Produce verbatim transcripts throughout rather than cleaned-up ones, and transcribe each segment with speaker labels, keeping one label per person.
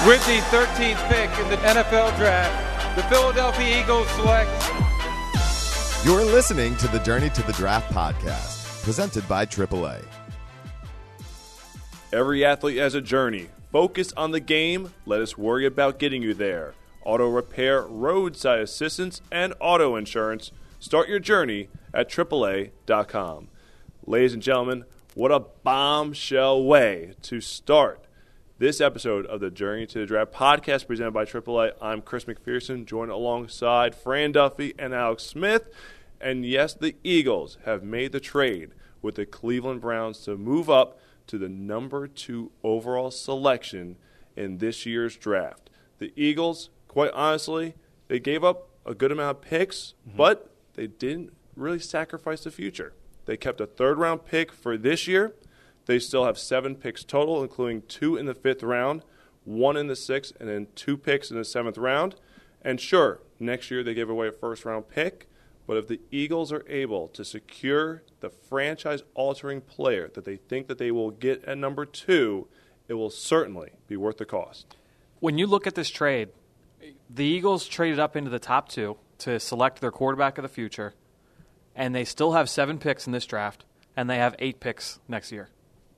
Speaker 1: With the thirteenth pick in the N F L Draft, the Philadelphia Eagles select.
Speaker 2: You're listening to the Journey to the Draft podcast, presented by triple A.
Speaker 3: Every athlete has a journey. Focus on the game. Let us worry about getting you there. Auto repair, roadside assistance, and auto insurance. Start your journey at triple A dot com. Ladies and gentlemen, what a bombshell way to start this episode of the Journey to the Draft podcast presented by triple A. I'm Chris McPherson, joined alongside Fran Duffy and Alex Smith. And yes, the Eagles have made the trade with the Cleveland Browns to move up to the number two overall selection in this year's draft. The Eagles, quite honestly, they gave up a good amount of picks, mm-hmm. but they didn't really sacrifice the future. They kept a third-round pick for this year. They still have seven picks total, including two in the fifth round, one in the sixth, and then two picks in the seventh round. And sure, next year they gave away a first-round pick, but if the Eagles are able to secure the franchise-altering player that they think that they will get at number two, it will certainly be worth the cost.
Speaker 4: When you look at this trade, the Eagles traded up into the top two to select their quarterback of the future, and they still have seven picks in this draft, and they have eight picks next year.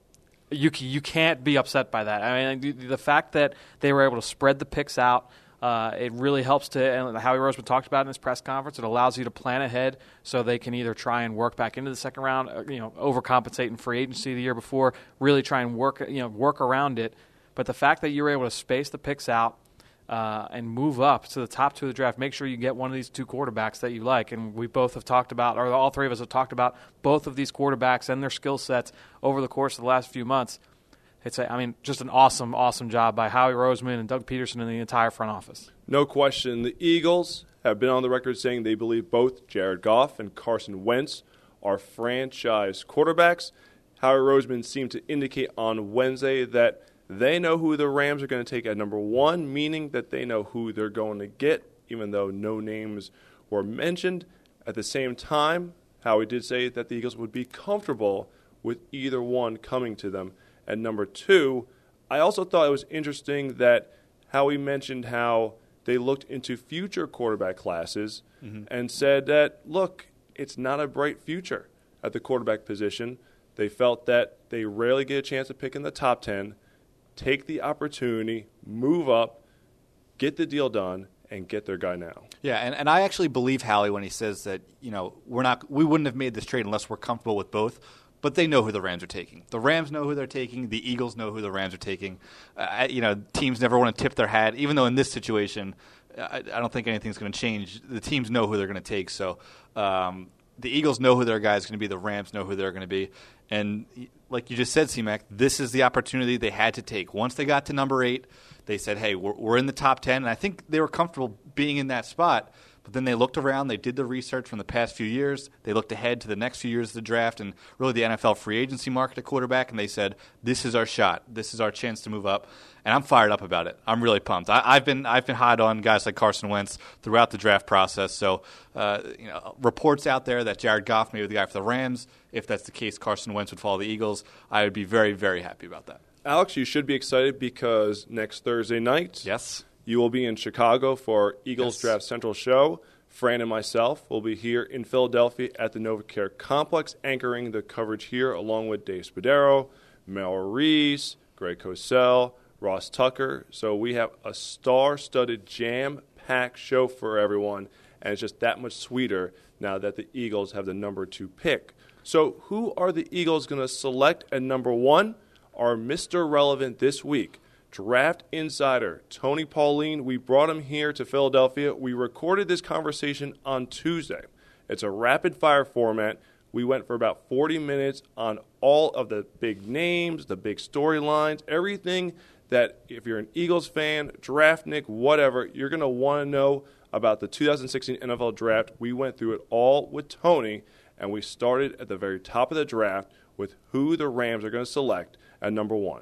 Speaker 4: You you can't be upset by that. I mean, the, the fact that they were able to spread the picks out, uh, it really helps to, and Howie Roseman talked about in his press conference, it allows you to plan ahead so they can either try and work back into the second round, or, you know, overcompensate in free agency the year before, really try and work, you know, work around it. But the fact that you were able to space the picks out uh, and move up to the top two of the draft, make sure you get one of these two quarterbacks that you like. And we both have talked about, or all three of us have talked about, both of these quarterbacks and their skill sets over the course of the last few months. It's, a, I mean, just an awesome, awesome job by Howie Roseman and Doug Peterson and the entire front office.
Speaker 3: No question. The Eagles have been on the record saying they believe both Jared Goff and Carson Wentz are franchise quarterbacks. Howie Roseman seemed to indicate on Wednesday that they know who the Rams are going to take at number one, meaning that they know who they're going to get, even though no names were mentioned. At the same time, Howie did say that the Eagles would be comfortable with either one coming to them at number two. I also thought it was interesting that Howie mentioned how they looked into future quarterback classes mm-hmm. and said that, look, it's not a bright future at the quarterback position. They felt that they rarely get a chance to pick in the top ten. Take the opportunity, move up, get the deal done, and get their guy now.
Speaker 5: Yeah, and, and I actually believe Howie when he says that, you know, we're not we wouldn't have made this trade unless we're comfortable with both. But they know who the Rams are taking. The Rams know who they're taking. The Eagles know who the Rams are taking. Uh, you know, teams never want to tip their hat, even though in this situation, I, I don't think anything's going to change. The teams know who they're going to take. So um, the Eagles know who their guy is going to be. The Rams know who they're going to be. And like you just said, C-Mac, this is the opportunity they had to take. Once they got to number eight, they said, hey, we're, we're in the top ten. And I think they were comfortable being in that spot. But then they looked around. They did the research from the past few years. They looked ahead to the next few years of the draft and really the N F L free agency market at quarterback. And they said, this is our shot. This is our chance to move up. And I'm fired up about it. I'm really pumped. I, I've been I've been hot on guys like Carson Wentz throughout the draft process. So, uh, you know, reports out there that Jared Goff may be the guy for the Rams. If that's the case, Carson Wentz would follow the Eagles. I would be very, very happy about that.
Speaker 3: Alex, you should be excited because next Thursday night,
Speaker 5: yes,
Speaker 3: you will be in Chicago for Eagles yes. Draft Central show. Fran and myself will be here in Philadelphia at the NovaCare Complex, anchoring the coverage here along with Dave Spadaro, Mel Reese, Greg Cosell, Ross Tucker. So we have a star-studded, jam-packed show for everyone, and it's just that much sweeter now that the Eagles have the number two pick. So who are the Eagles going to select at number one? Our Mister Relevant this week, Draft Insider Tony Pauline. We brought him here to Philadelphia. We recorded this conversation on Tuesday. It's a rapid-fire format. We went for about forty minutes on all of the big names, the big storylines, everything that if you're an Eagles fan, draftnik, whatever, you're going to want to know about the two thousand sixteen N F L Draft. We went through it all with Tony, and we started at the very top of the draft with who the Rams are going to select at number one.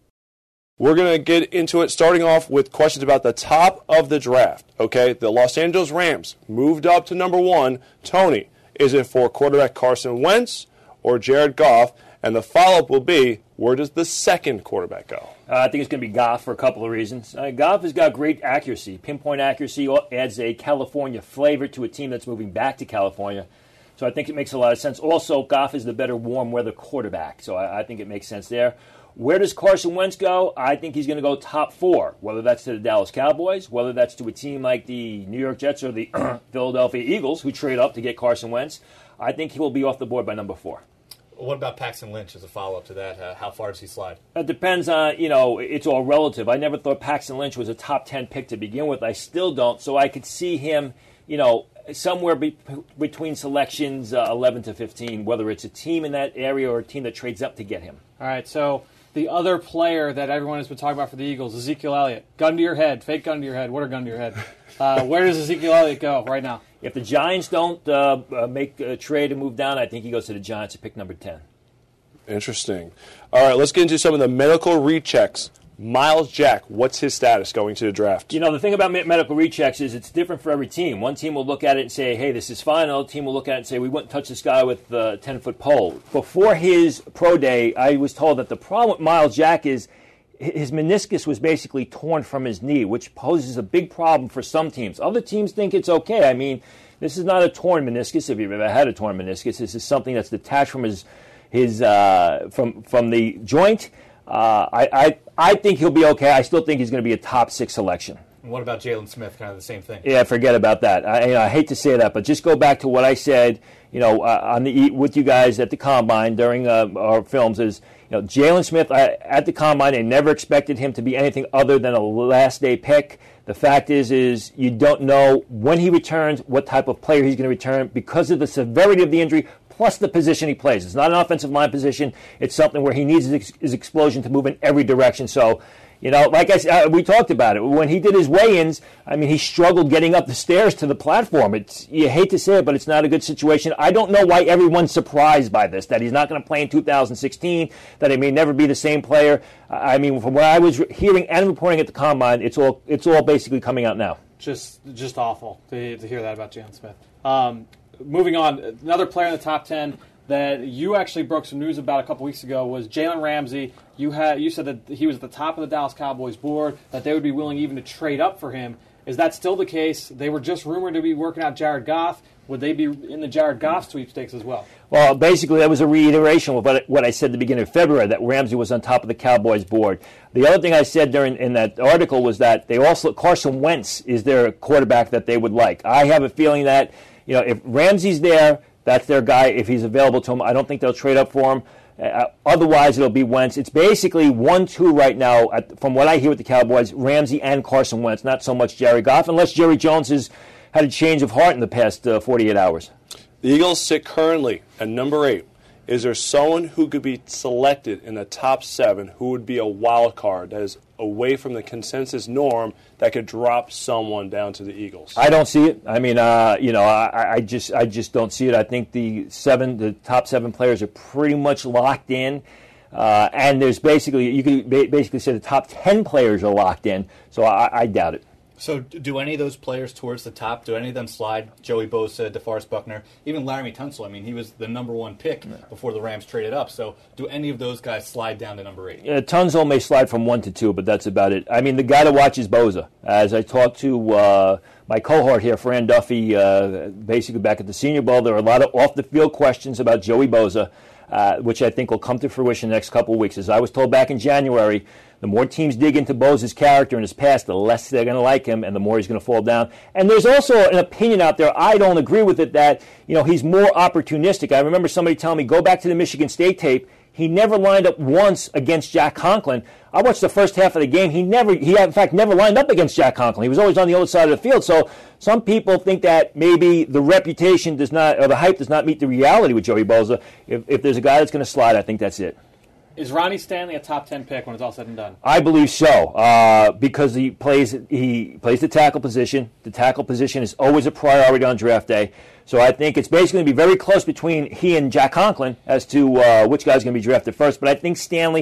Speaker 3: We're going to get into it, starting off with questions about the top of the draft. Okay, the Los Angeles Rams moved up to number one. Tony, is it for quarterback Carson Wentz or Jared Goff? And the follow-up will be, where does the second quarterback go?
Speaker 6: Uh, I think it's going to be Goff for a couple of reasons. Uh, Goff has got great accuracy. Pinpoint accuracy adds a California flavor to a team that's moving back to California. So I think it makes a lot of sense. Also, Goff is the better warm weather quarterback, so I, I think it makes sense there. Where does Carson Wentz go? I think he's going to go top four, whether that's to the Dallas Cowboys, whether that's to a team like the New York Jets or the Philadelphia Eagles, who trade up to get Carson Wentz. I think he will be off the board by number four.
Speaker 5: What about Paxton Lynch as a follow-up to that? Uh, how far does he slide?
Speaker 6: It depends on, you know, it's all relative. I never thought Paxton Lynch was a top ten pick to begin with. I still don't, so I could see him, you know, somewhere be- between selections uh, eleven to fifteen, whether it's a team in that area or a team that trades up to get him.
Speaker 4: All right, so the other player that everyone has been talking about for the Eagles, Ezekiel Elliott. Gun to your head, fake gun to your head. What are gun to your head? Uh, where does Ezekiel Elliott go right now?
Speaker 6: If the Giants don't uh, uh, make a trade and move down, I think he goes to the Giants at pick number ten.
Speaker 3: Interesting. All right, let's get into some of the medical rechecks. Miles Jack, what's his status going to the draft?
Speaker 6: You know, the thing about medical rechecks is it's different for every team. One team will look at it and say, hey, this is fine. Another team will look at it and say, we wouldn't touch this guy with a ten-foot pole. Before his pro day, I was told that the problem with Miles Jack is his meniscus was basically torn from his knee, which poses a big problem for some teams. Other teams think it's okay. I mean, this is not a torn meniscus, if you've ever had a torn meniscus. This is something that's detached from his his uh, from from the joint. Uh, I, I I think he'll be okay. I still think he's going to be a top six selection.
Speaker 5: And what about Jalen Smith? Kind of the same thing.
Speaker 6: Yeah, forget about that. I, you know, I hate to say that, but just go back to what I said. You know, uh, on the with you guys at the combine during uh, our films is you know Jalen Smith I, at the combine. I never expected him to be anything other than a last day pick. The fact is, is you don't know when he returns, what type of player he's going to return because of the severity of the injury. Plus the position he plays. It's not an offensive line position. It's something where he needs his, his explosion to move in every direction. So, you know, like I said, we talked about it. When he did his weigh-ins, I mean, he struggled getting up the stairs to the platform. It's You hate to say it, but it's not a good situation. I don't know why everyone's surprised by this, that he's not going to play in two thousand sixteen, that he may never be the same player. I mean, from what I was hearing and reporting at the Combine, it's all it's all basically coming out now.
Speaker 4: Just just awful to, to hear that about Jalen Smith. Um Moving on, another player in the top ten that you actually broke some news about a couple weeks ago was Jalen Ramsey. You had you said that he was at the top of the Dallas Cowboys board, that they would be willing even to trade up for him. Is that still the case? They were just rumored to be working out Jared Goff. Would they be in the Jared Goff sweepstakes as well?
Speaker 6: Well, basically, that was a reiteration of what, what I said at the beginning of February, that Ramsey was on top of the Cowboys board. The other thing I said during in that article was that they also Carson Wentz is their quarterback that they would like. I have a feeling that you know if Ramsey's there, that's their guy. If he's available to them, I don't think they'll trade up for him. Uh, otherwise, it'll be Wentz. It's basically one two right now, at, from what I hear with the Cowboys, Ramsey and Carson Wentz, not so much Jerry Goff, unless Jerry Jones has had a change of heart in the past uh, forty-eight hours.
Speaker 3: The Eagles sit currently at number eight. Is there someone who could be selected in the top seven who would be a wild card that is away from the consensus norm that could drop someone down to the Eagles?
Speaker 6: I don't see it. I mean, uh, you know, I, I just, I just don't see it. I think the seven, the top seven players are pretty much locked in, uh, and there's basically, you could basically say the top ten players are locked in. So I, I doubt it.
Speaker 5: So do any of those players towards the top, do any of them slide? Joey Bosa, DeForest Buckner, even Laremy Tunsil. I mean, he was the number one pick yeah. before the Rams traded up. So do any of those guys slide down to number eight?
Speaker 6: Uh, Tunsil may slide from one to two, but that's about it. I mean, the guy to watch is Bosa. As I talked to uh, my cohort here, Fran Duffy, uh, basically back at the Senior Bowl, there are a lot of off-the-field questions about Joey Bosa, uh, which I think will come to fruition in the next couple of weeks. As I was told back in January, the more teams dig into Bosa's character and his past, the less they're going to like him and the more he's going to fall down. And there's also an opinion out there, I don't agree with it, that you know he's more opportunistic. I remember somebody telling me, go back to the Michigan State tape. He never lined up once against Jack Conklin. I watched the first half of the game. He never, he in fact never lined up against Jack Conklin. He was always on the other side of the field. So some people think that maybe the reputation does not, or the hype does not meet the reality with Joey Bosa. If, if there's a guy that's going to slide, I think that's it.
Speaker 4: Is Ronnie Stanley a top ten pick when it's all said and done?
Speaker 6: I believe so, uh, because he plays he plays the tackle position. The tackle position is always a priority on draft day. So I think it's basically going to be very close between he and Jack Conklin as to uh, which guy's going to be drafted first. But I think Stanley,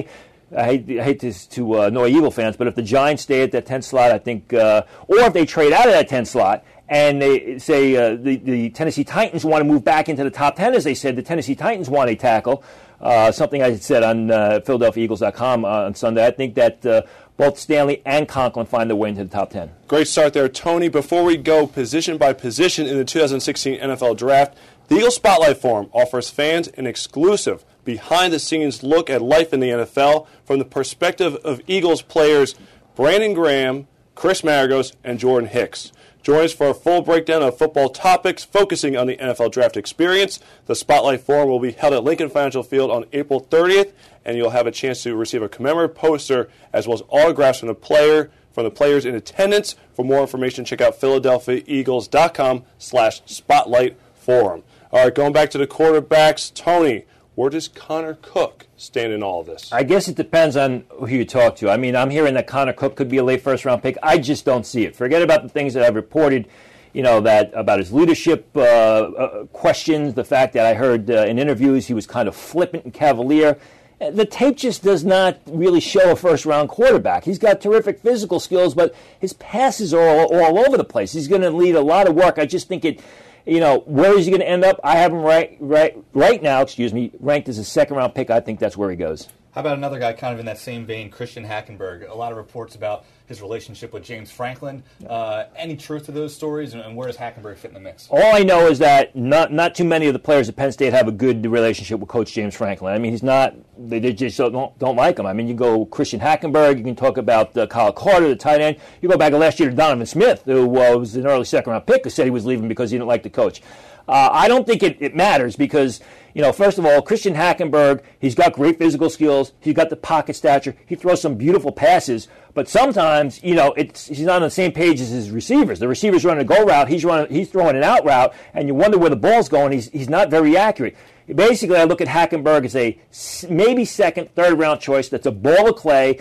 Speaker 6: I hate, I hate this to uh, annoy Eagle fans, but if the Giants stay at that tenth slot, I think, uh, or if they trade out of that tenth slot and they say uh, the, the Tennessee Titans want to move back into the top ten, as they said, the Tennessee Titans want a tackle, uh, something I said on uh, Philadelphia Eagles dot com uh, on Sunday. I think that uh, both Stanley and Conklin find their way into the top ten.
Speaker 3: Great start there, Tony. Before we go position by position in the two thousand sixteen N F L Draft, the Eagles Spotlight Forum offers fans an exclusive behind-the-scenes look at life in the N F L from the perspective of Eagles players Brandon Graham, Chris Maragos, and Jordan Hicks. Join us for a full breakdown of football topics focusing on the N F L Draft experience. The Spotlight Forum will be held at Lincoln Financial Field on April thirtieth, and you'll have a chance to receive a commemorative poster as well as autographs from the player, from the players in attendance. For more information, check out Philadelphia Eagles dot com slash Spotlight Forum. All right, going back to the quarterbacks, Tony, where does Connor Cook stand in all of this?
Speaker 6: I guess it depends on who you talk to. I mean, I'm hearing that Connor Cook could be a late first-round pick. I just don't see it. Forget about the things that I've reported, you know, that about his leadership uh, uh, questions, the fact that I heard uh, in interviews he was kind of flippant and cavalier. The tape just does not really show a first-round quarterback. He's got terrific physical skills, but his passes are all, all over the place. He's going to need a lot of work. I just think it... You know, where is he going to end up? I have him right, right, right now. Excuse me, ranked as a second-round pick. I think that's where he goes.
Speaker 5: How about another guy kind of in that same vein, Christian Hackenberg? A lot of reports about his relationship with James Franklin. Uh, any truth to those stories, and where does Hackenberg fit in the mix?
Speaker 6: All I know is that not not too many of the players at Penn State have a good relationship with Coach James Franklin. I mean, he's not – they just don't, don't like him. I mean, you go Christian Hackenberg, you can talk about uh, Kyle Carter, the tight end. You go back last year to Donovan Smith, who uh, was an early second-round pick, who said he was leaving because he didn't like the coach. Uh, I don't think it, it matters because, you know, first of all, Christian Hackenberg, he's got great physical skills. He's got the pocket stature. He throws some beautiful passes. But sometimes, you know, it's, he's not on the same page as his receivers. The receiver's running a go route. He's running, he's throwing an out route, and you wonder where the ball's going. He's, he's not very accurate. Basically, I look at Hackenberg as a maybe second, third-round choice that's a ball of clay.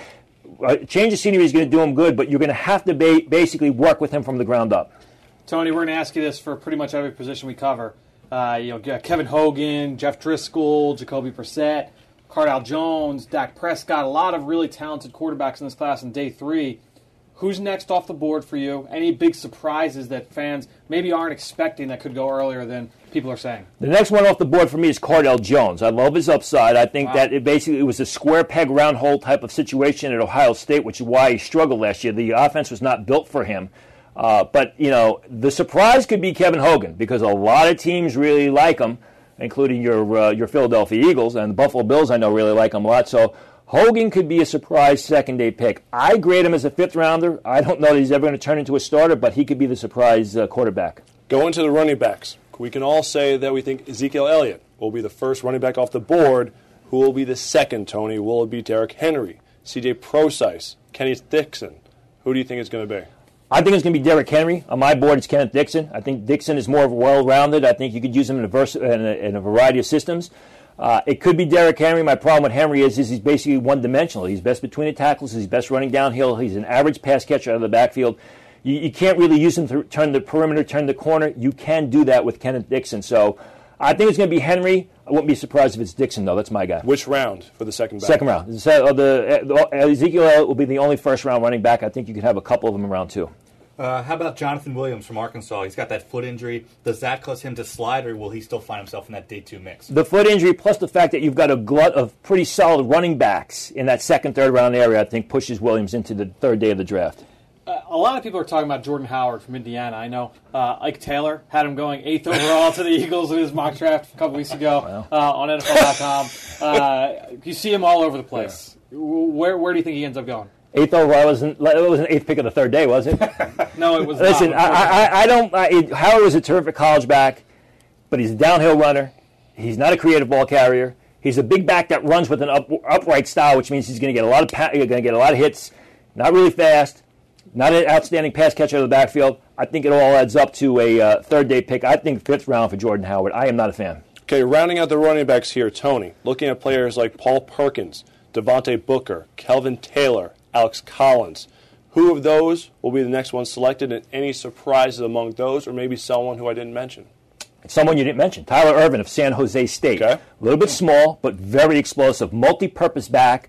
Speaker 6: A change of scenery is going to do him good, but you're going to have to ba- basically work with him from the ground up.
Speaker 4: Tony, we're going to ask you this for pretty much every position we cover. Uh, you know, Kevin Hogan, Jeff Driscoll, Jacoby Brissett, Cardale Jones, Dak Prescott, a lot of really talented quarterbacks in this class in day three. Who's next off the board for you? Any big surprises that fans maybe aren't expecting that could go earlier than people are saying?
Speaker 6: The next one off the board for me is Cardale Jones. I love his upside. I think
Speaker 4: wow.
Speaker 6: that it basically it was a square peg, round hole type of situation at Ohio State, which is why he struggled last year. The offense was not built for him. Uh, but, you know, the surprise could be Kevin Hogan because a lot of teams really like him, including your uh, your Philadelphia Eagles, and the Buffalo Bills I know really like him a lot. So Hogan could be a surprise second-day pick. I grade him as a fifth-rounder. I don't know that he's ever going to turn into a starter, but he could be the surprise uh, quarterback.
Speaker 3: Going to the running backs, we can all say that we think Ezekiel Elliott will be the first running back off the board. Who will be the second, Tony? Will it be Derrick Henry, C J Prosise, Kenny Dixon? Who do you think it's going to be?
Speaker 6: I think it's going to be Derrick Henry. On my board, it's Kenneth Dixon. I think Dixon is more well-rounded. I think you could use him in a, vers- in a, in a variety of systems. Uh, it could be Derrick Henry. My problem with Henry is, is he's basically one-dimensional. He's best between the tackles. He's best running downhill. He's an average pass catcher out of the backfield. You, you can't really use him to turn the perimeter, turn the corner. You can do that with Kenneth Dixon. So I think it's going to be Henry. I wouldn't be surprised if it's Dixon, though. That's my guy.
Speaker 3: Which round for the second back?
Speaker 6: Second round. So the, the, Ezekiel Elliott will be the only first-round running back. I think you could have a couple of them in round two.
Speaker 5: Uh, how about Jonathan Williams from Arkansas? He's got that foot injury. Does that cause him to slide, or will he still find himself in that day two mix?
Speaker 6: The foot injury plus the fact that you've got a glut of pretty solid running backs in that second, third round area, I think pushes Williams into the third day of the draft.
Speaker 4: Uh, a lot of people are talking about Jordan Howard from Indiana. I know uh, Ike Taylor had him going eighth overall to the Eagles in his mock draft a couple weeks ago wow. uh, on N F L dot com. Uh, you see him all over the place. Yeah. Where, where do you think he ends up going?
Speaker 6: Eighth overall wasn't. It was an eighth pick of the third day, was it?
Speaker 4: No, it was.
Speaker 6: Listen,
Speaker 4: not.
Speaker 6: I, I, I don't. I, it, Howard was a terrific college back, but he's a downhill runner. He's not a creative ball carrier. He's a big back that runs with an up, upright style, which means he's going to get a lot of pa- going to get a lot of hits. Not really fast. Not an outstanding pass catcher of the backfield. I think it all adds up to a uh, third day pick. I think fifth round for Jordan Howard. I am not a fan.
Speaker 3: Okay, rounding out the running backs here, Tony. Looking at players like Paul Perkins, Devontae Booker, Kelvin Taylor, Alex Collins. Who of those will be the next one selected, and any surprises among those, or maybe someone who I didn't mention?
Speaker 6: Someone you didn't mention, Tyler Ervin of San Jose State.
Speaker 3: Okay.
Speaker 6: A little bit small, but very explosive. Multi-purpose back,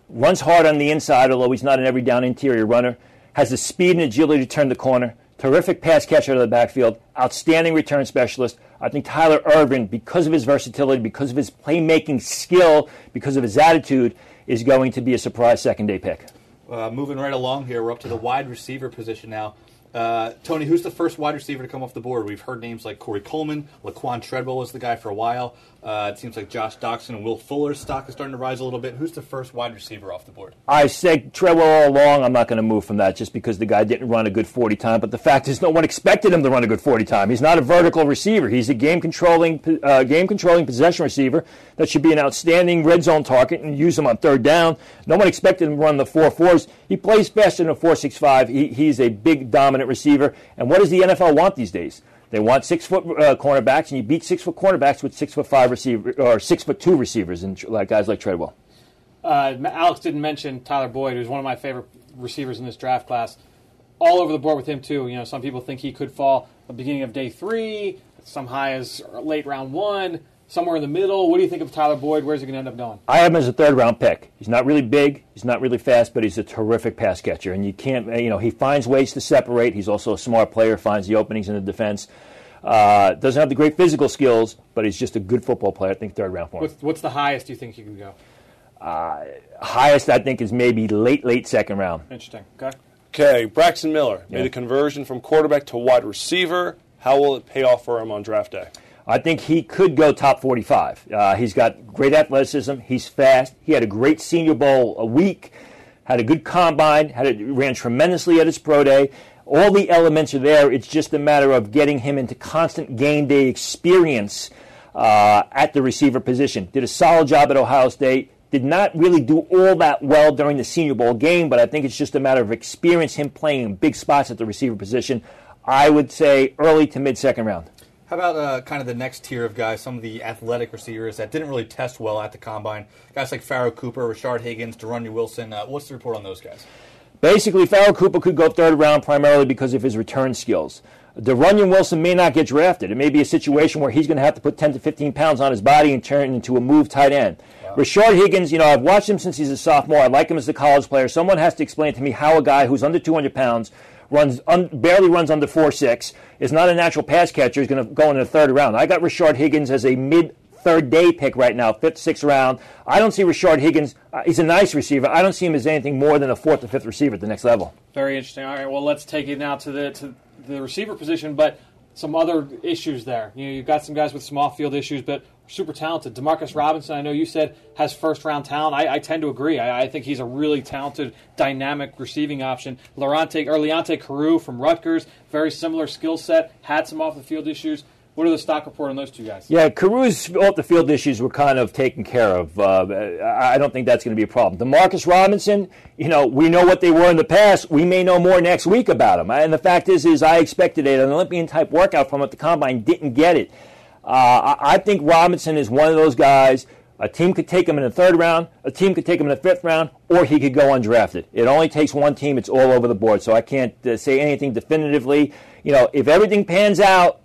Speaker 6: runs hard on the inside, although he's not an every down interior runner, has the speed and agility to turn the corner, terrific pass catcher out of the backfield, outstanding return specialist. I think Tyler Ervin, because of his versatility, because of his playmaking skill, because of his attitude, is going to be a surprise second-day pick.
Speaker 5: Uh, moving right along here, we're up to the wide receiver position now. Uh, Tony, who's the first wide receiver to come off the board? We've heard names like Corey Coleman, Laquan Treadwell was the guy for a while. Uh, it seems like Josh Doxson and Will Fuller's stock is starting to rise a little bit. Who's the first wide receiver off the board?
Speaker 6: I said Treadwell all along. I'm not going to move from that just because the guy didn't run a good forty time. But the fact is, no one expected him to run a good forty time. He's not a vertical receiver. He's a game controlling, uh, game controlling possession receiver that should be an outstanding red zone target and use him on third down. No one expected him to run the four fours. He plays faster than a four six five. He, he's a big dominant receiver. And what does the N F L want these days? They want six-foot uh, cornerbacks, and you beat six-foot cornerbacks with six-foot-five receiver or six-foot-two receivers, and like guys like Treadwell.
Speaker 4: Uh, Alex didn't mention Tyler Boyd, who's one of my favorite receivers in this draft class. All over the board with him too. You know, some people think he could fall at the beginning of day three, some high as late round one, somewhere in the middle. What do you think of Tyler Boyd? Where's he going to end up going?
Speaker 6: I have him as a third-round pick. He's not really big. He's not really fast, but he's a terrific pass catcher. And you can't, you know, he finds ways to separate. He's also a smart player, finds the openings in the defense. Uh, doesn't have the great physical skills, but he's just a good football player. I think third round for him.
Speaker 4: What's, what's the highest you think you can go?
Speaker 6: Uh, highest, I think, is maybe late, late second round.
Speaker 4: Interesting. Okay.
Speaker 3: Okay, Braxton Miller
Speaker 6: Yeah.
Speaker 3: made a conversion from quarterback to wide receiver. How will it pay off for him on draft day?
Speaker 6: I think he could go top forty-five. Uh, he's got great athleticism. He's fast. He had a great Senior Bowl a week, had a good combine, had a, ran tremendously at his pro day. All the elements are there. It's just a matter of getting him into constant game day experience uh, at the receiver position. Did a solid job at Ohio State. Did not really do all that well during the Senior Bowl game, but I think it's just a matter of experience, him playing in big spots at the receiver position. I would say early to mid-second round.
Speaker 5: How about uh, kind of the next tier of guys, some of the athletic receivers that didn't really test well at the Combine? Guys like Pharaoh Cooper, Rashard Higgins, De'Runny Wilson. Uh, what's the report on those guys?
Speaker 6: Basically, Pharaoh Cooper could go third round primarily because of his return skills. De'Runny Wilson may not get drafted. It may be a situation where he's going to have to put ten to fifteen pounds on his body and turn into a move tight end. Wow. Rashard Higgins, you know, I've watched him since he's a sophomore. I like him as a college player. Someone has to explain to me how a guy who's under two hundred pounds, runs un, barely runs under four six, is not a natural pass catcher, is going to go in the third round. I got Rashard Higgins as a mid third day pick right now, fifth, sixth round. I don't see Rashard Higgins. Uh, he's a nice receiver. I don't see him as anything more than a fourth or fifth receiver at the next level.
Speaker 4: Very interesting. All right, well, let's take it now to the to the receiver position, but some other issues there. You know, you've got some guys with some off-field issues, but super talented. Demarcus Robinson, I know you said, has first-round talent. I, I tend to agree. I, I think he's a really talented, dynamic receiving option. Laurente, or Leonte Carew from Rutgers, very similar skill set, had some off-the-field issues. What are the stock report on those two guys?
Speaker 6: Yeah, Carew's off-the-field issues were kind of taken care of. Uh, I don't think that's going to be a problem. DeMarcus Robinson, you know, we know what they were in the past. We may know more next week about them. And the fact is, is I expected an Olympian-type workout from him at the Combine, didn't get it. Uh, I think Robinson is one of those guys. A team could take him in the third round, a team could take him in the fifth round, or he could go undrafted. It only takes one team. It's all over the board. So I can't uh, say anything definitively. You know, if everything pans out,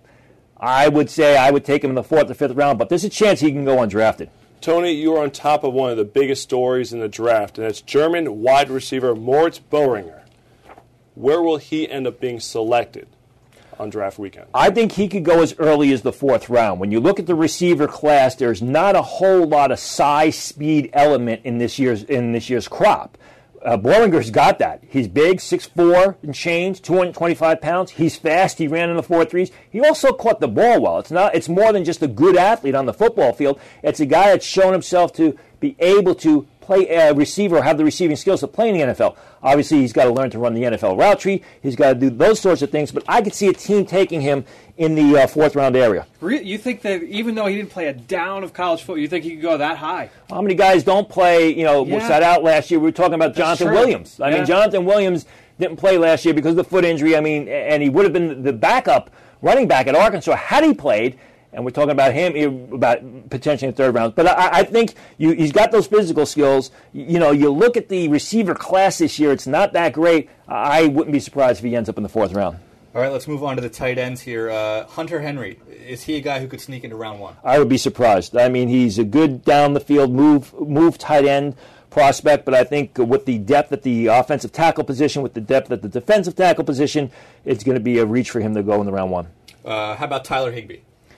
Speaker 6: I would say I would take him in the fourth or fifth round, but there's a chance he can go undrafted.
Speaker 3: Tony, you are on top of one of the biggest stories in the draft, and it's German wide receiver Moritz Boehringer. Where will he end up being selected on draft weekend?
Speaker 6: I think he could go as early as the fourth round. When you look at the receiver class, there's not a whole lot of size, speed element in this year's in this year's crop. Uh, Boehringer's got that. He's big, six foot four and change, two hundred twenty-five pounds. He's fast. He ran in the four threes. He also caught the ball well. It's not. It's more than just a good athlete on the football field. It's a guy that's shown himself to be able to play a receiver or have the receiving skills to play in the N F L. Obviously, he's got to learn to run the N F L route tree. He's got to do those sorts of things. But I could see a team taking him in the uh, fourth round area.
Speaker 4: You think that even though he didn't play a down of college football, you think he could go that high?
Speaker 6: How many guys don't play, you know,
Speaker 4: Yeah.
Speaker 6: sat out last year? We were talking about
Speaker 4: That's
Speaker 6: Jonathan
Speaker 4: true.
Speaker 6: Williams. I
Speaker 4: Yeah.
Speaker 6: mean, Jonathan Williams didn't play last year because of the foot injury. I mean, and he would have been the backup running back at Arkansas had he played. And we're talking about him, about potentially in the third round. But I, I think you, he's got those physical skills. You know, you look at the receiver class this year, it's not that great. I wouldn't be surprised if he ends up in the fourth round.
Speaker 5: All right, let's move on to the tight ends here. Uh, Hunter Henry, is he a guy who could sneak into round one?
Speaker 6: I would be surprised. I mean, he's a good down-the-field move, move tight end. prospect, but I think with the depth at the offensive tackle position, with the depth at the defensive tackle position, it's going to be a reach for him to go in the round one.
Speaker 7: Uh, how about Tyler Higbee?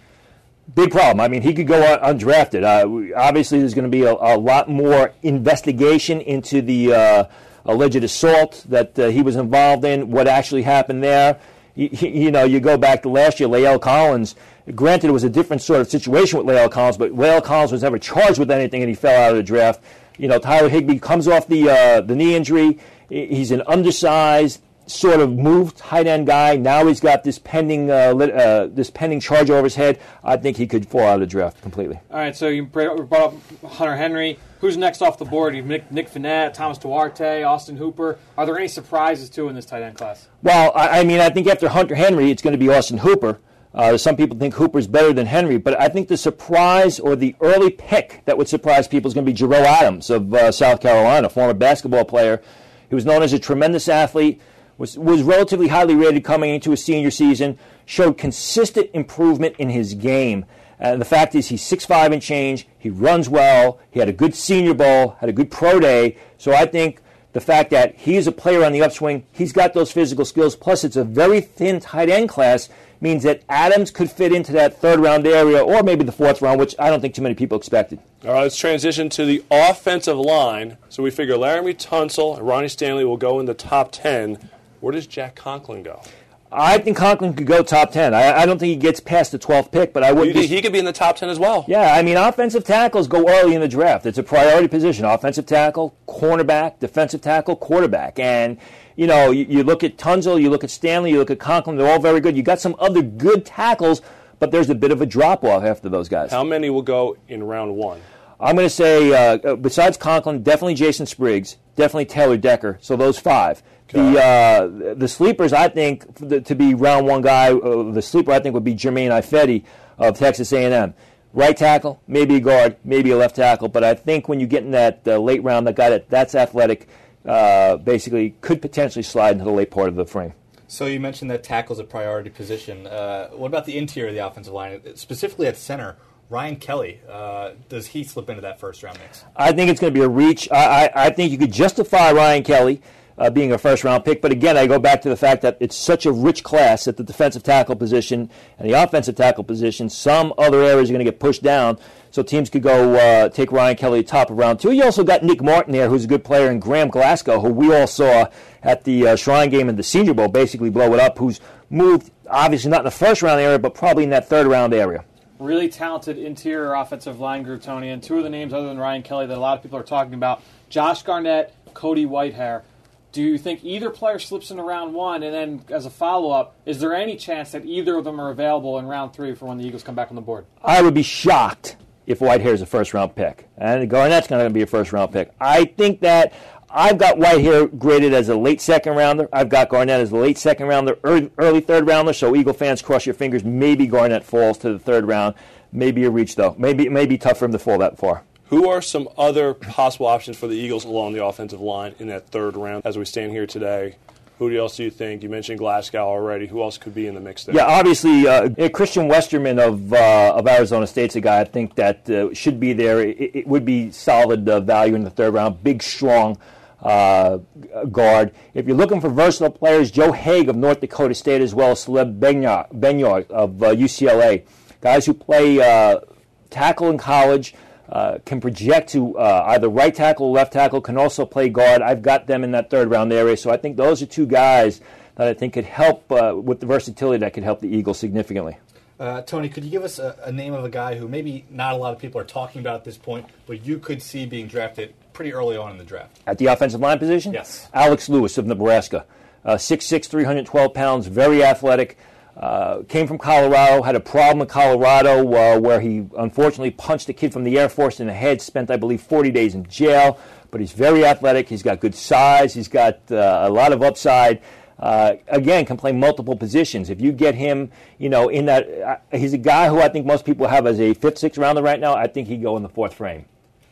Speaker 6: Big problem. I mean, he could go undrafted. Uh, obviously, there's going to be a, a lot more investigation into the uh, alleged assault that uh, he was involved in, what actually happened there. You, you know, you go back to last year, Lael Collins. Granted, it was a different sort of situation with Lael Collins, but Lael Collins was never charged with anything, and he fell out of the draft. You know, Tyler Higbee comes off the uh, the knee injury. He's an undersized, sort of moved tight end guy. Now he's got this pending uh, lit, uh, this pending charge over his head. I think he could fall out of the draft completely.
Speaker 4: All right, so you brought up Hunter Henry. Who's next off the board? You've Nick, Nick Finette, Thomas Duarte, Austin Hooper. Are there any surprises, too, in this tight end class?
Speaker 6: Well, I, I mean, I think after Hunter Henry, it's going to be Austin Hooper. Uh, some people think Hooper's better than Henry, but I think the surprise or the early pick that would surprise people is going to be Jerome Adams of uh, South Carolina, former basketball player. He was known as a tremendous athlete, was, was relatively highly rated coming into his senior season, showed consistent improvement in his game. And the fact is he's six five and change, he runs well, he had a good Senior Bowl, had a good pro day, so I think the fact that he's a player on the upswing, he's got those physical skills, plus it's a very thin tight end class, means that Adams could fit into that third round area or maybe the fourth round, which I don't think too many people expected.
Speaker 3: All right, let's transition to the offensive line. So we figure Laramie Tunsil and Ronnie Stanley will go in the top ten. Where does Jack Conklin go?
Speaker 6: I think Conklin could go top ten. I, I don't think he gets past the twelfth pick, but I wouldn't.
Speaker 3: He, he could be in the top ten as well.
Speaker 6: Yeah, I mean, offensive tackles go early in the draft. It's a priority position. Offensive tackle, cornerback, defensive tackle, quarterback. And, you know, you, you look at Tunsil, you look at Stanley, you look at Conklin, they're all very good. You got some other good tackles, but there's a bit of a drop-off after those guys.
Speaker 3: How many will go in round one?
Speaker 6: I'm going to say, uh, besides Conklin, definitely Jason Spriggs, definitely Taylor Decker, so those five. The uh, the sleepers, I think, the, to be round one guy, uh, the sleeper, I think, would be Jermaine Ifedi of Texas A and M. Right tackle, maybe a guard, maybe a left tackle, but I think when you get in that uh, late round, that guy that, that's athletic, uh, basically could potentially slide into the late part of the frame.
Speaker 7: So you mentioned that tackle's a priority position. Uh, what about the interior of the offensive line, specifically at center? Ryan Kelly, uh, does he slip into that first-round mix?
Speaker 6: I think it's going to be a reach. I, I, I think you could justify Ryan Kelly Uh, being a first-round pick. But again, I go back to the fact that it's such a rich class at the defensive tackle position and the offensive tackle position. Some other areas are going to get pushed down, so teams could go uh, take Ryan Kelly top of round two. You also got Nick Martin there, who's a good player, and Graham Glasgow, who we all saw at the uh, Shrine Game in the Senior Bowl basically blow it up, who's moved, obviously not in the first-round area, but probably in that third-round area.
Speaker 4: Really talented interior offensive line group, Tony, and two of the names other than Ryan Kelly that a lot of people are talking about, Josh Garnett, Cody Whitehair. Do you think either player slips into round one? And then as a follow-up, is there any chance that either of them are available in round three for when the Eagles come back on the board?
Speaker 6: I would be shocked if Whitehair's a first-round pick. And Garnett's going to be a first-round pick. I think that I've got Whitehair graded as a late second-rounder. I've got Garnett as a late second-rounder, early, early third-rounder. So Eagle fans, cross your fingers. Maybe Garnett falls to the third round. Maybe a reach, though. Maybe it may be tough for him to fall that far.
Speaker 3: Who are some other possible options for the Eagles along the offensive line in that third round as we stand here today? Who else do you think? You mentioned Glasgow already. Who else could be in the mix there?
Speaker 6: Yeah, obviously, uh, Christian Westerman of uh, of Arizona State's a guy I think that uh, should be there. It, it would be solid uh, value in the third round. Big, strong uh, guard. If you're looking for versatile players, Joe Haig of North Dakota State, as well as Caleb Benyard of uh, U C L A. Guys who play uh, tackle in college. Uh, can project to uh, either right tackle or left tackle, can also play guard. I've got them in that third round area. So I think those are two guys that I think could help uh, with the versatility that could help the Eagles significantly.
Speaker 7: Uh, Tony, could you give us a, a name of a guy who maybe not a lot of people are talking about at this point, but you could see being drafted pretty early on in the draft?
Speaker 6: At the offensive line position?
Speaker 7: Yes.
Speaker 6: Alex Lewis of Nebraska. Uh, six six, three hundred twelve pounds, very athletic. Uh, came from Colorado, had a problem in Colorado uh, where he unfortunately punched a kid from the Air Force in the head, spent, I believe, forty days in jail. But he's very athletic. He's got good size. He's got uh, a lot of upside. Uh, again, can play multiple positions. If you get him, you know, in that, uh, he's a guy who I think most people have as a fifth, sixth rounder right now. I think he'd go in the fourth frame.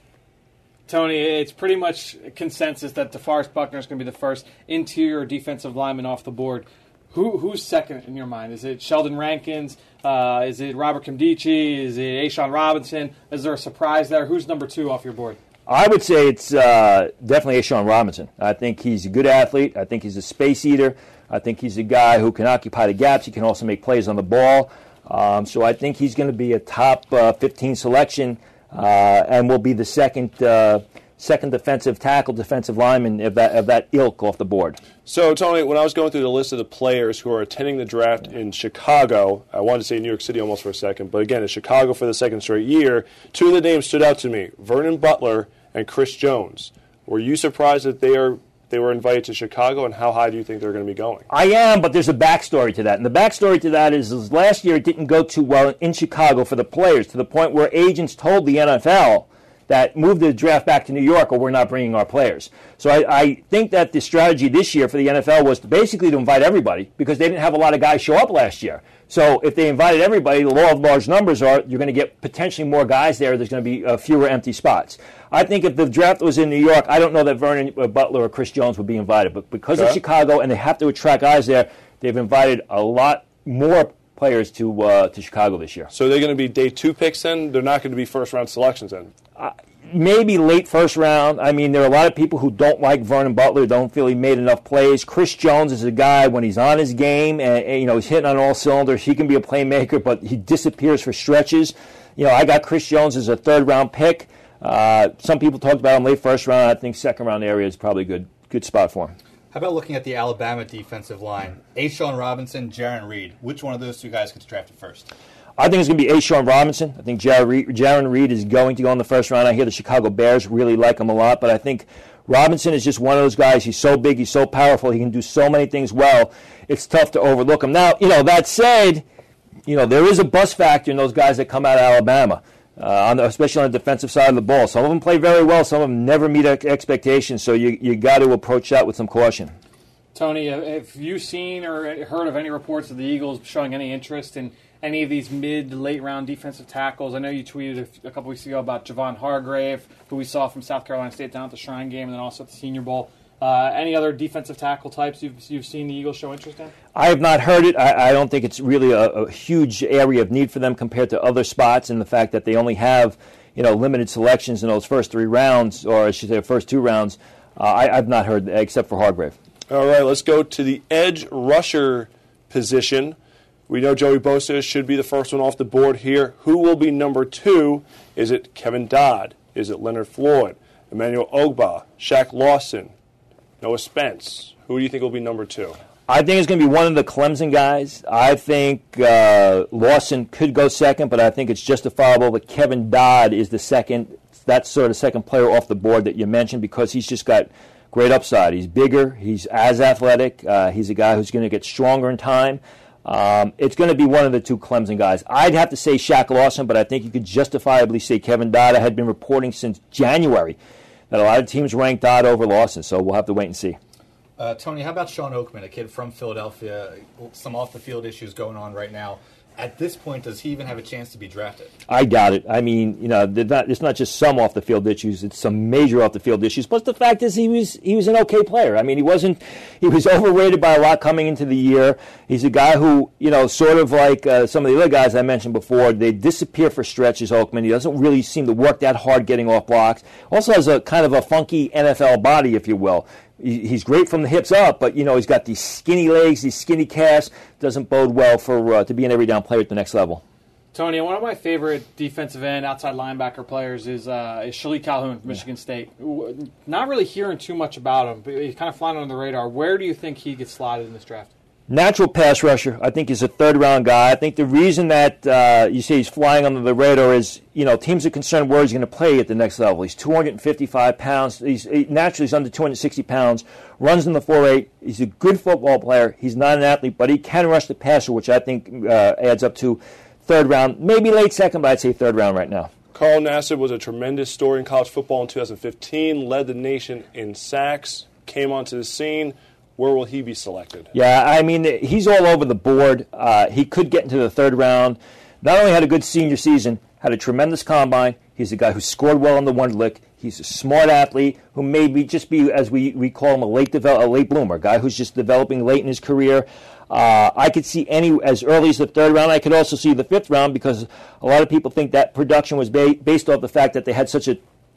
Speaker 4: Tony, it's pretty much consensus that DeForest Buckner is going to be the first interior defensive lineman off the board. Who Who's second in your mind? Is it Sheldon Rankins? Uh, is it Robert Kimdichie? Is it Ashawn Robinson? Is there a surprise there? Who's number two off your board?
Speaker 6: I would say it's uh, definitely A'Shawn Robinson. I think he's a good athlete. I think he's a space eater. I think he's a guy who can occupy the gaps. He can also make plays on the ball. Um, so I think he's going to be a top uh, fifteen selection uh, and will be the second uh, second defensive tackle, defensive lineman of that, of that ilk off the board.
Speaker 3: So, Tony, when I was going through the list of the players who are attending the draft in Chicago, I wanted to say New York City almost for a second, but again, it's Chicago for the second straight year. Two of the names stood out to me, Vernon Butler and Chris Jones. Were you surprised that they are they were invited to Chicago, and how high do you think they're going to be going?
Speaker 6: I am, but there's a backstory to that. And the backstory to that is, is last year it didn't go too well in Chicago for the players, to the point where agents told the N F L that move the draft back to New York or we're not bringing our players. So I, I think that the strategy this year for the N F L was to basically to invite everybody, because they didn't have a lot of guys show up last year. So if they invited everybody, the law of large numbers are you're going to get potentially more guys there. There's going to be uh, fewer empty spots. I think if the draft was in New York, I don't know that Vernon Butler or Chris Jones would be invited. But because okay. of Chicago and they have to attract guys there, they've invited a lot more players to uh, to Chicago this year.
Speaker 3: So they're going to be day two picks then? They're not going to be first-round selections then?
Speaker 6: Uh, maybe late first round. I mean, there are a lot of people who don't like Vernon Butler, don't feel he made enough plays. Chris Jones is a guy, when he's on his game, and, and you know, he's hitting on all cylinders. He can be a playmaker, but he disappears for stretches. You know, I got Chris Jones as a third-round pick. Uh, some people talked about him late first round. I think second-round area is probably a good, good spot for him.
Speaker 7: How about looking at the Alabama defensive line? A'Shawn Robinson, Jaron Reed. Which one of those two guys gets drafted first?
Speaker 6: I think it's going to be A'Shawn Robinson. I think Jaron Reed is going to go in the first round. I hear the Chicago Bears really like him a lot, but I think Robinson is just one of those guys. He's so big, he's so powerful, he can do so many things well. It's tough to overlook him. Now, you know, that said, you know, there is a buzz factor in those guys that come out of Alabama. Uh, on the, especially on the defensive side of the ball. Some of them play very well. Some of them never meet expectations, so you you got to approach that with some caution.
Speaker 4: Tony, have you seen or heard of any reports of the Eagles showing any interest in any of these mid to late round defensive tackles? I know you tweeted a, a couple weeks ago about Javon Hargrave, who we saw from South Carolina State down at the Shrine Game and then also at the Senior Bowl. Uh, any other defensive tackle types you've, you've seen the Eagles show interest in?
Speaker 6: I have not heard it. I, I don't think it's really a, a huge area of need for them compared to other spots, and the fact that they only have, you know, limited selections in those first three rounds, or I should say the first two rounds. Uh, I, I've not heard, except for Hargrave.
Speaker 3: All right, let's go to the edge rusher position. We know Joey Bosa should be the first one off the board here. Who will be number two? Is it Kevin Dodd? Is it Leonard Floyd? Emmanuel Ogba? Shaq Lawson? Noah Spence? Who do you think will be number two?
Speaker 6: I think it's going to be one of the Clemson guys. I think uh, Lawson could go second, but I think it's justifiable that Kevin Dodd is the second. That's sort of second player off the board that you mentioned, because he's just got great upside. He's bigger. He's as athletic. Uh, he's a guy who's going to get stronger in time. Um, it's going to be one of the two Clemson guys. I'd have to say Shaq Lawson, but I think you could justifiably say Kevin Dodd. I had been reporting since January that a lot of teams ranked Dodd over Lawson, so we'll have to wait and see.
Speaker 7: Uh, Tony, how about Sean Oakman, a kid from Philadelphia, some off-the-field issues going on right now. At this point, does he even have a chance to be drafted?
Speaker 6: I doubt it. I mean, you know, not, it's not just some off-the-field issues; it's some major off-the-field issues. Plus, the fact is, he was he was an okay player. I mean, he wasn't he was overrated by a lot coming into the year. He's a guy who, you know, sort of like uh, some of the other guys I mentioned before, they disappear for stretches. Oakman, he doesn't really seem to work that hard getting off blocks. Also has a kind of a funky N F L body, if you will. He's great from the hips up, but, you know, he's got these skinny legs, these skinny calves. Doesn't bode well for uh, to be an every down player at the next level.
Speaker 4: Tony, one of my favorite defensive end, outside linebacker players is, uh, is Shalik Calhoun from Michigan yeah. State. Not really hearing too much about him, but he's kind of flying under the radar. Where do you think he gets slotted in this draft?
Speaker 6: Natural pass rusher. I think he's a third-round guy. I think the reason that uh, you say he's flying under the radar is, you know, teams are concerned where he's going to play at the next level. He's two hundred fifty-five pounds. He's he, naturally he's under two hundred sixty pounds. Runs in the four eight. He's a good football player. He's not an athlete, but he can rush the passer, which I think uh, adds up to third round, maybe late second, but I'd say third round right now.
Speaker 3: Carl Nassib was a tremendous story in college football in two thousand fifteen. Led the nation in sacks. Came onto the scene. Where will he be selected?
Speaker 6: Yeah, I mean, he's all over the board. Uh, he could get into the third round. Not only had a good senior season, had a tremendous combine. He's a guy who scored well in the Wonderlic. He's a smart athlete who maybe just be, as we, we call him, a late devel- a late bloomer, a guy who's just developing late in his career. Uh, I could see any as early as the third round. I could also see the fifth round, because a lot of people think that production was ba- based off the fact that they had such a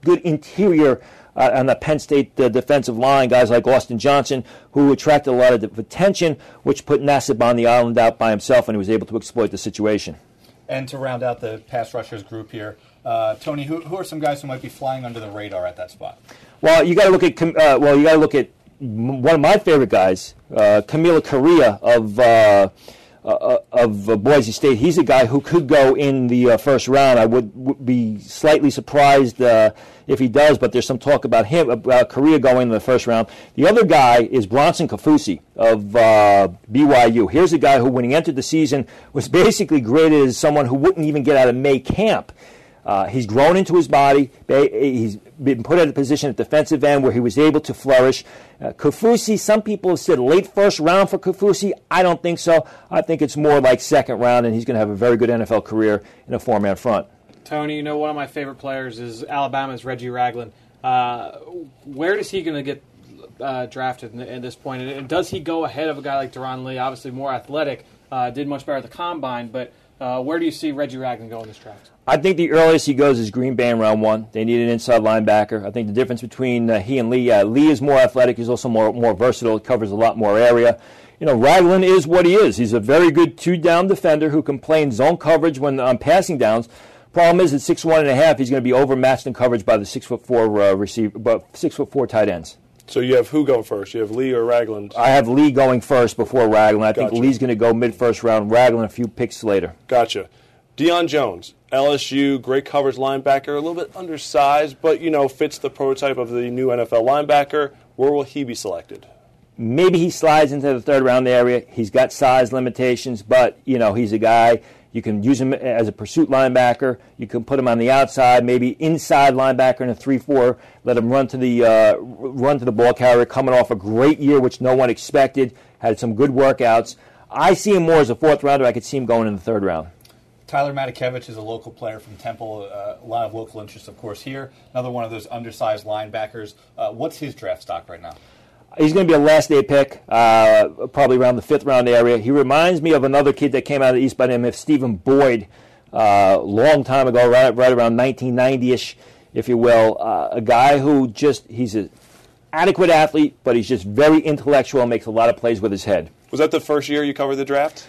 Speaker 6: good interior uh, on the Penn State uh, defensive line, guys like Austin Johnson, who attracted a lot of attention, which put Nassib on the island out by himself, and he was able to exploit the situation.
Speaker 7: And to round out the pass rushers group here, uh, Tony, who, who are some guys who might be flying under the radar at that spot?
Speaker 6: Well, you got to look at uh, well, you got to look at one of my favorite guys, uh, Camilo Correa of uh, uh, of uh, Boise State. He's a guy who could go in the uh, first round. I would, would be slightly surprised uh, if he does, but there's some talk about him, about Correa going in the first round. The other guy is Bronson Kafusi of uh, B Y U. Here's a guy who, when he entered the season, was basically graded as someone who wouldn't even get out of May camp. Uh, he's grown into his body. He's been put in a position at defensive end where he was able to flourish. Uh, Kafusi, some people have said late first round for Kafusi. I don't think so. I think it's more like second round, and he's going to have a very good N F L career in a four-man front.
Speaker 4: Tony, you know, one of my favorite players is Alabama's Reggie Ragland. Uh, where is he going to get uh, drafted at this point? And does he go ahead of a guy like Deron Lee, obviously more athletic, uh, did much better at the combine, but uh, where do you see Reggie Ragland go in this draft?
Speaker 6: I think the earliest he goes is Green Bay in round one. They need an inside linebacker. I think the difference between uh, he and Lee, uh, Lee is more athletic. He's also more more versatile. He covers a lot more area. You know, Ragland is what he is. He's a very good two-down defender who can play in zone coverage when on passing downs. Problem is, at six one and a half, he's going to be overmatched in coverage by the six foot four uh, receiver, but six foot four tight ends.
Speaker 3: So you have who going first? You have Lee or Ragland?
Speaker 6: I have Lee going first before Ragland. I
Speaker 3: Gotcha.
Speaker 6: think Lee's going to go mid-first round. Ragland a few picks later.
Speaker 3: Gotcha. Deion Jones, L S U, great coverage linebacker, a little bit undersized, but, you know, fits the prototype of the new N F L linebacker. Where will he be selected?
Speaker 6: Maybe he slides into the third round area. He's got size limitations, but, you know, he's a guy. You can use him as a pursuit linebacker. You can put him on the outside, maybe inside linebacker in a three four. Let him run to the uh, run to the ball carrier, coming off a great year, which no one expected. Had some good workouts. I see him more as a fourth rounder. I could see him going in the third round.
Speaker 7: Tyler Matakevich is a local player from Temple. Uh, a lot of local interest, of course, here. Another one of those undersized linebackers. Uh, what's his draft stock right now?
Speaker 6: He's going to be a last-day pick, uh, probably around the fifth-round area. He reminds me of another kid that came out of the East by the name of Stephen Boyd a uh, long time ago, right, right around nineteen ninety-ish, if you will. Uh, a guy who just, he's an adequate athlete, but he's just very intellectual and makes a lot of plays with his head.
Speaker 3: Was that the first year you covered the draft?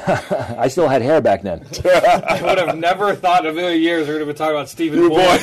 Speaker 6: I still had hair back then.
Speaker 4: I would have never thought in a million years we were going to be talking about Stephen Boyd.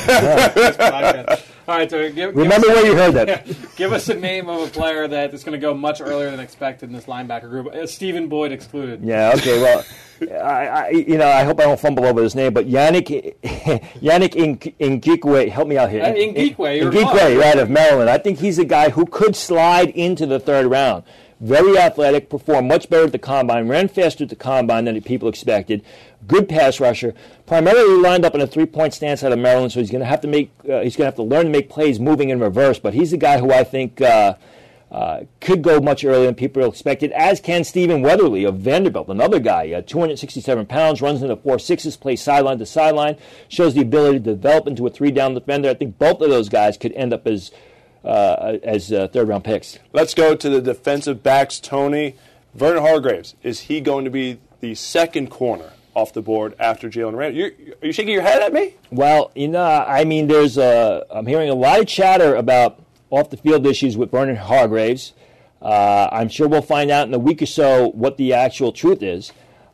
Speaker 4: Yeah. All right, so give,
Speaker 6: remember
Speaker 4: give
Speaker 6: where
Speaker 4: a,
Speaker 6: you heard that.
Speaker 4: Yeah, give us a name of a player that is going to go much earlier than expected in this linebacker group. Uh, Stephen Boyd excluded.
Speaker 6: Yeah. Okay. Well, I, I, you know, I hope I don't fumble over his name, but Yannick, Yannick Ngikwe, help me out here.
Speaker 4: Uh, Ngikwe, you're
Speaker 6: Ngikwe, right, of Maryland. I think he's a guy who could slide into the third round. Very athletic, performed much better at the combine, ran faster at the combine than people expected. Good pass rusher, primarily lined up in a three-point stance out of Maryland, so he's going to have to make uh, he's going to have to learn to make plays moving in reverse. But he's a guy who I think uh, uh, could go much earlier than people expected. As can Stephen Weatherly of Vanderbilt, another guy, uh, two hundred sixty-seven pounds, runs into four sixes, plays sideline to sideline, shows the ability to develop into a three-down defender. I think both of those guys could end up as uh, as uh, third-round picks.
Speaker 3: Let's go to the defensive backs, Tony. Vernon Hargreaves, is he going to be the second corner off the board after Jalen Ramsey? You're, are you shaking your head at me?
Speaker 6: Well, you know, I mean, there's a, I'm hearing a lot of chatter about off-the-field issues with Vernon Hargreaves. Uh, I'm sure we'll find out in a week or so what the actual truth is.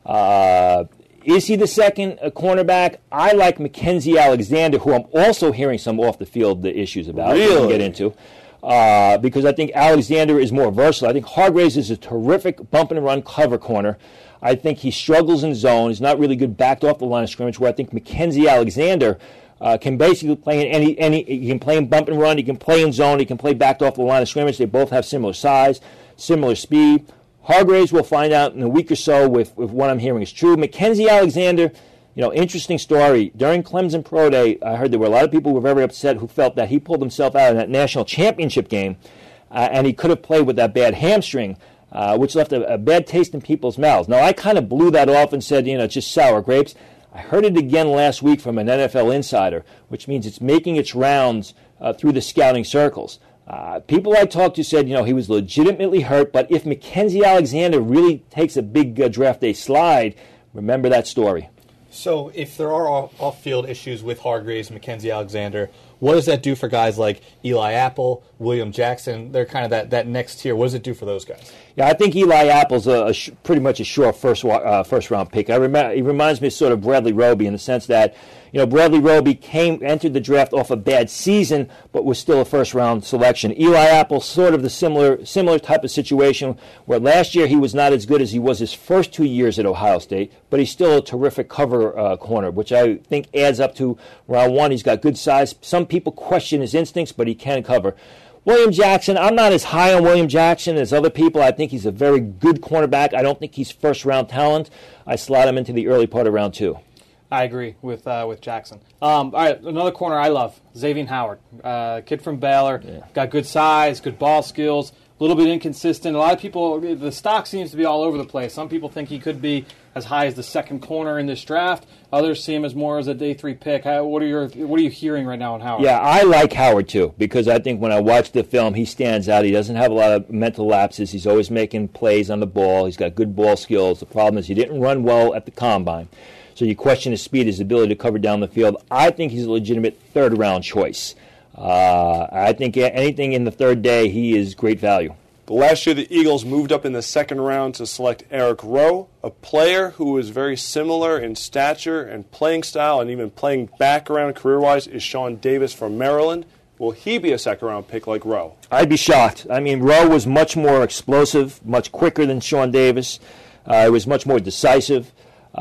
Speaker 6: Uh, is he the second uh, cornerback? I like Mackenzie Alexander, who I'm also hearing some off-the-field issues about.
Speaker 3: Really?
Speaker 6: We can get into. Uh, because I think Alexander is more versatile. I think Hargreaves is a terrific bump-and-run cover corner. I think he struggles in zone. He's not really good backed off the line of scrimmage, where I think Mackenzie Alexander uh, can basically play in any, any – he can play in bump and run, he can play in zone, he can play backed off the line of scrimmage. They both have similar size, similar speed. Hargreaves, we'll find out in a week or so if, if what I'm hearing is true. Mackenzie Alexander, you know, interesting story. During Clemson Pro Day, I heard there were a lot of people who were very upset who felt that he pulled himself out in that national championship game, uh, and he could have played with that bad hamstring, uh, which left a, a bad taste in people's mouths. Now, I kind of blew that off and said, you know, it's just sour grapes. I heard it again last week from an N F L insider, which means it's making its rounds uh, through the scouting circles. Uh, people I talked to said, you know, he was legitimately hurt, but if Mackenzie Alexander really takes a big uh, draft day slide, remember that story.
Speaker 7: So if there are off-field issues with Hargreaves and Mackenzie Alexander, What does that do for guys like Eli Apple, William Jackson? They're kind of that, that next tier. What does it do for those guys?
Speaker 6: Yeah, I think Eli Apple's a, a sh- pretty much a sure first uh, first round pick. I rem- he reminds me of sort of Bradley Roby in the sense that, you know, Bradley Roby came entered the draft off a bad season, but was still a first round selection. Eli Apple, sort of the similar similar type of situation where last year he was not as good as he was his first two years at Ohio State, but he's still a terrific cover uh, corner, which I think adds up to round one. He's got good size. Some people question his instincts, but he can cover. William Jackson, I'm not as high on William Jackson as other people. I think he's a very good cornerback. I don't think he's first-round talent. I slot him into the early part of round two.
Speaker 4: I agree with uh, with Jackson. Um, all right, another corner I love, Xavier Howard. Uh, kid from Baylor, yeah. Got good size, good ball skills, a little bit inconsistent. A lot of people, the stock seems to be all over the place. Some people think he could be as high as the second corner in this draft. Others see him as more as a day three pick. How, what are your What are you hearing right now on Howard?
Speaker 6: Yeah, I like Howard too because I think when I watch the film, he stands out. He doesn't have a lot of mental lapses. He's always making plays on the ball. He's got good ball skills. The problem is he didn't run well at the combine. So you question his speed, his ability to cover down the field. I think he's a legitimate third-round choice. Uh, I think anything in the third day, he is great value.
Speaker 3: But last year, the Eagles moved up in the second round to select Eric Rowe, a player who is very similar in stature and playing style and even playing background career-wise is Sean Davis from Maryland. Will he be a second-round pick like Rowe?
Speaker 6: I'd be shocked. I mean, Rowe was much more explosive, much quicker than Sean Davis. Uh, he was much more decisive.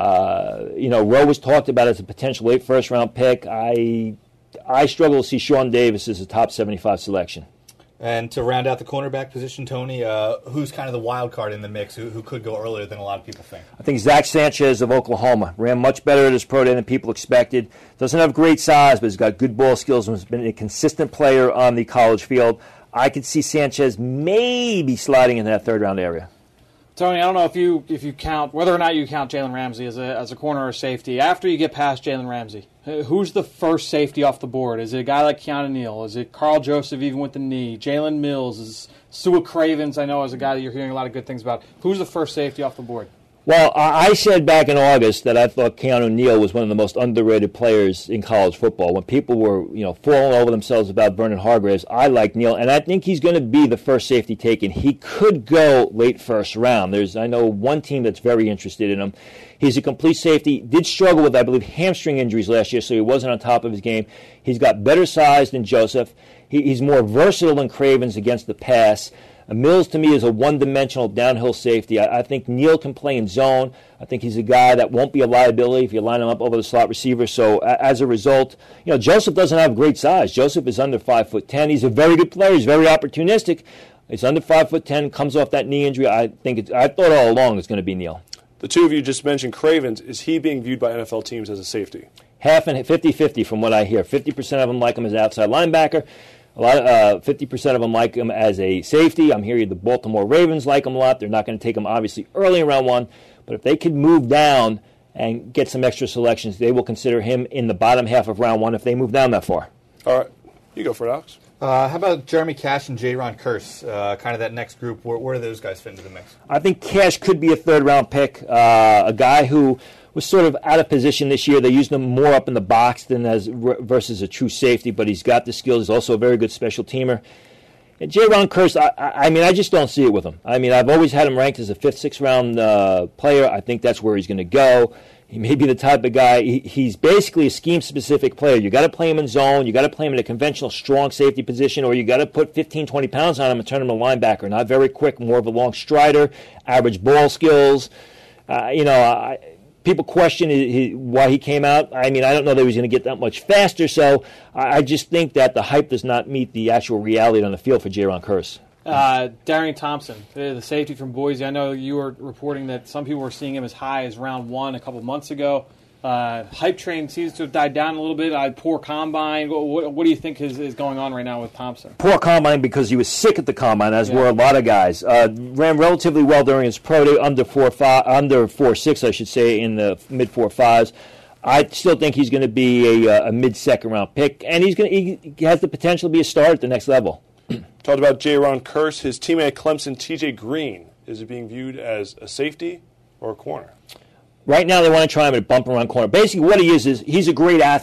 Speaker 6: Uh, you know, Rowe was talked about as a potential late first-round pick. I I struggle to see Sean Davis as a top seventy-five selection.
Speaker 7: And to round out the cornerback position, Tony, uh, who's kind of the wild card in the mix, who, who could go earlier than a lot of people think?
Speaker 6: I think Zach Sanchez of Oklahoma ran much better at his pro day than people expected. Doesn't have great size, but he's got good ball skills and has been a consistent player on the college field. I could see Sanchez maybe sliding in that third-round area.
Speaker 4: Tony, I don't know if you if you count whether or not you count Jalen Ramsey as a as a corner or safety. After you get past Jalen Ramsey, who's the first safety off the board? Is it a guy like Keanu Neal? Is it Carl Joseph even with the knee? Jalen Mills? Is Sua Cravens? I know is a guy that you're hearing a lot of good things about. Who's the first safety off the board?
Speaker 6: Well, I said back in August that I thought Keanu Neal was one of the most underrated players in college football. When people were, you know, falling over themselves about Vernon Hargreaves, I like Neal, and I think he's going to be the first safety taken. He could go late first round. There's, I know, one team that's very interested in him. He's a complete safety. Did struggle with, I believe, hamstring injuries last year, so he wasn't on top of his game. He's got better size than Joseph. He, he's more versatile than Cravens against the pass. Mills, to me, is a one-dimensional downhill safety. I, I think Neal can play in zone. I think he's a guy that won't be a liability if you line him up over the slot receiver. So a, as a result, you know, Joseph doesn't have great size. Joseph is under five foot ten. He's a very good player. He's very opportunistic. He's under five foot ten. Comes off that knee injury. I think it's, I thought all along it's going to be Neal.
Speaker 3: The two of you just mentioned Cravens. Is he being viewed by N F L teams as a safety?
Speaker 6: Half and fifty-fifty from what I hear. fifty percent of them like him as an outside linebacker. A lot of uh, fifty percent of them like him as a safety. I'm hearing the Baltimore Ravens like him a lot. They're not going to take him obviously early in round one, but if they could move down and get some extra selections, they will consider him in the bottom half of round one if they move down that far.
Speaker 3: All right, you go for it, Alex.
Speaker 7: Uh, how about Jeremy Cash and J-Ron Curse? Uh, kind of that next group. Where, where do those guys fit into the mix?
Speaker 6: I think Cash could be a third-round pick, uh, a guy who was sort of out of position this year. They used him more up in the box than as versus a true safety, but he's got the skills. He's also a very good special teamer. And J-Ron Curse, I, I mean, I just don't see it with him. I mean, I've always had him ranked as a fifth, sixth-round uh, player. I think that's where he's going to go. He may be the type of guy, he, he's basically a scheme-specific player. You got to play him in zone, you got to play him in a conventional strong safety position, or you got to put fifteen, twenty pounds on him and turn him to linebacker. Not very quick, more of a long strider, average ball skills. Uh, you know, I, people question his, why he came out. I mean, I don't know that he was going to get that much faster, so I, I just think that the hype does not meet the actual reality on the field for J-Ron Curse.
Speaker 4: Uh, Darian Thompson, the safety from Boise. I know you were reporting that some people were seeing him as high as round one a couple months ago. Uh, hype train seems to have died down a little bit. Uh, poor combine. What, what do you think is, is going on right now with Thompson?
Speaker 6: Poor combine because he was sick at the combine, as yeah. were a lot of guys. Uh, ran relatively well during his pro day, under four five, under four six, I should say, in the mid four fives. I still think he's going to be a, a mid second round pick, and he's going to, he has the potential to be a star at the next level.
Speaker 3: Talked about J-Ron Curse. His teammate at Clemson, T J Green, is it being viewed as a safety or a corner?
Speaker 6: Right now they want to try him at a bump around corner. Basically what he is is he's a great athlete.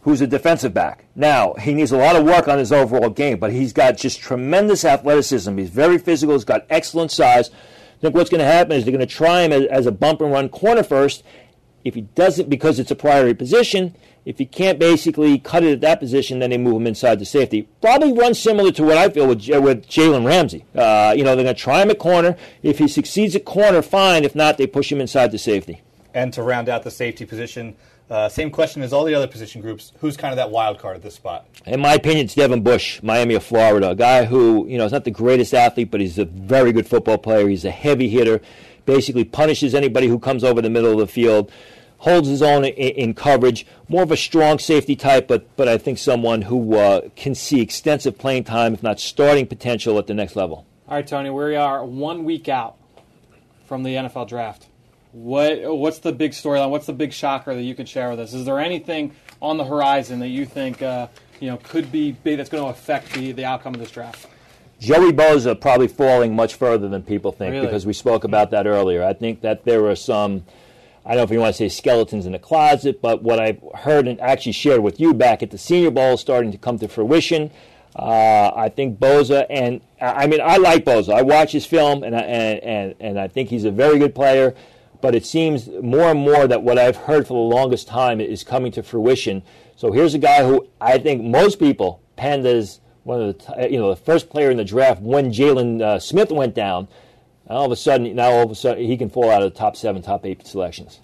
Speaker 6: who's a defensive back. Now, he needs a lot of work on his overall game, but he's got just tremendous athleticism. He's very physical. He's got excellent size. I think what's going to happen is they're going to try him as, as a bump and run corner first. If he doesn't, because it's a priority position, if he can't basically cut it at that position, then they move him inside the safety. Probably run similar to what I feel with, with Jalen Ramsey. Uh, you know, they're going to try him at corner. If he succeeds at corner, fine. If not, they push him inside the safety.
Speaker 7: And to round out the safety position, uh, same question as all the other position groups. Who's kind of that wild card at this spot?
Speaker 6: In my opinion, it's Devin Bush, Miami of Florida, a guy who, you know, is not the greatest athlete, but he's a very good football player. He's a heavy hitter, basically punishes anybody who comes over the middle of the field, holds his own in, in coverage, more of a strong safety type, but, but I think someone who uh, can see extensive playing time, if not starting potential at the next level.
Speaker 4: All right, Tony, we are one week out from the N F L draft. What What's the big storyline? What's the big shocker that you could share with us? Is there anything on the horizon that you think uh, you know could be big that's going to affect the, the outcome of this draft?
Speaker 6: Joey Bosa probably falling much further than people think,
Speaker 4: Really?
Speaker 6: because we spoke about that earlier. I think that there are some, I don't know if you want to say skeletons in the closet, but what I've heard and actually shared with you back at the Senior Bowl is starting to come to fruition. Uh, I think Bosa, and I mean, I like Bosa. I watch his film, and I, and, and, and I think he's a very good player. But it seems more and more that what I've heard for the longest time is coming to fruition. So here's a guy who I think most people penned as one of the, you know, the first player in the draft when Jalen uh, Smith went down. And all of a sudden, now all of a sudden, he can fall out of the top seven, top eight selections.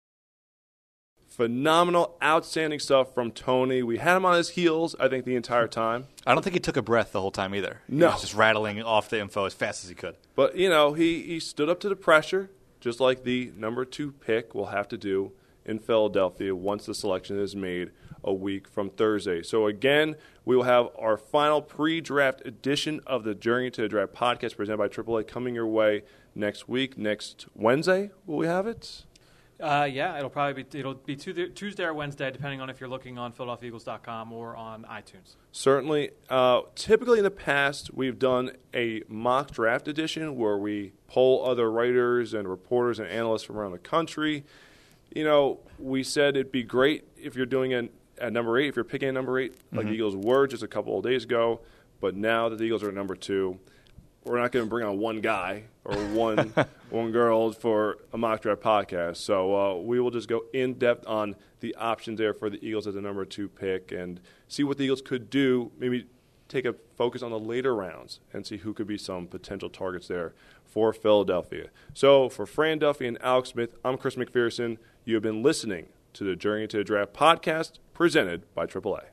Speaker 3: Phenomenal, outstanding stuff from Tony. We had him on his heels, I think, the entire time.
Speaker 5: I don't think he took a breath the whole time either.
Speaker 3: No.
Speaker 5: He was just rattling off the info as fast as he could.
Speaker 3: But, you know, he, he stood up to the pressure, just like the number two pick will have to do in Philadelphia once the selection is made a week from Thursday. So, again, we will have our final pre-draft edition of the Journey to the Draft podcast presented by triple A coming your way next week. Next Wednesday, will we have it?
Speaker 4: Uh, yeah, it'll probably be it'll be Tuesday or Wednesday, depending on if you're looking on Philadelphia Eagles dot com or on iTunes.
Speaker 3: Certainly. Uh, typically in the past, we've done a mock draft edition where we poll other writers and reporters and analysts from around the country. You know, we said it'd be great if you're doing it at number eight, if you're picking at number eight, like mm-hmm. the Eagles were just a couple of days ago. But now that the Eagles are at number two, we're not going to bring on one guy or one one girl for a mock draft podcast. So uh, we will just go in depth on the options there for the Eagles as the number two pick and see what the Eagles could do. Maybe take a focus on the later rounds and see who could be some potential targets there for Philadelphia. So for Fran Duffy and Alex Smith, I'm Chris McPherson. You have been listening to the Journey to the Draft podcast presented by triple A.